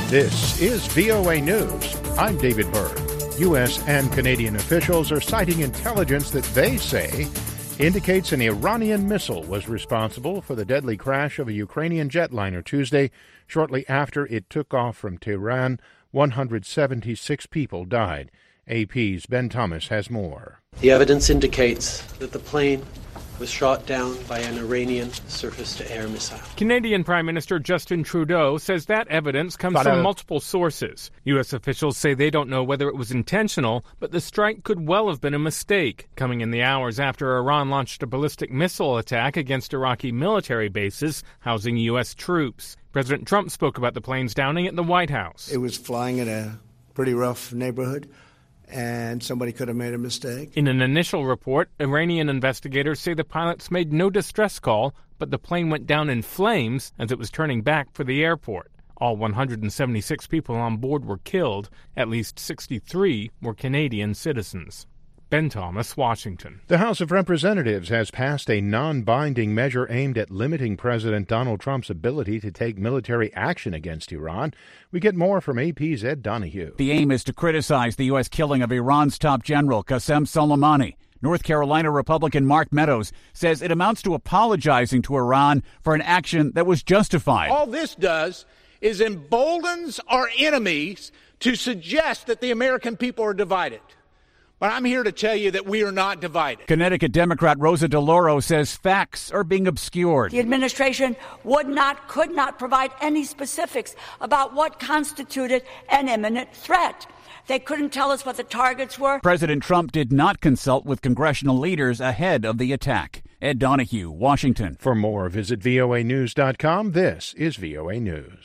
This is VOA News. I'm David Berg. U.S. and Canadian officials are citing intelligence that they say indicates an Iranian missile was responsible for the deadly crash of a Ukrainian jetliner Tuesday. Shortly after it took off from Tehran, 176 people died. AP's Ben Thomas has more. The evidence indicates that the plane was shot down by an Iranian surface-to-air missile. Canadian Prime Minister Justin Trudeau says that evidence comes from multiple sources. U.S. officials say they don't know whether it was intentional, but the strike could well have been a mistake, coming in the hours after Iran launched a ballistic missile attack against Iraqi military bases housing U.S. troops. President Trump spoke about the plane's downing at the White House. It was flying in a pretty rough neighborhood, and somebody could have made a mistake. In an initial report, Iranian investigators say the pilots made no distress call, but the plane went down in flames as it was turning back for the airport. All 176 people on board were killed. At least 63 were Canadian citizens. Ben Thomas, Washington. The House of Representatives has passed a non-binding measure aimed at limiting President Donald Trump's ability to take military action against Iran. We get more from AP's Ed Donahue. The aim is to criticize the U.S. killing of Iran's top general, Qasem Soleimani. North Carolina Republican Mark Meadows says it amounts to apologizing to Iran for an action that was justified. All this does is emboldens our enemies to suggest that the American people are divided. But I'm here to tell you that we are not divided. Connecticut Democrat Rosa DeLauro says facts are being obscured. The administration could not provide any specifics about what constituted an imminent threat. They couldn't tell us what the targets were. President Trump did not consult with congressional leaders ahead of the attack. Ed Donahue, Washington. For more, visit voanews.com. This is VOA News.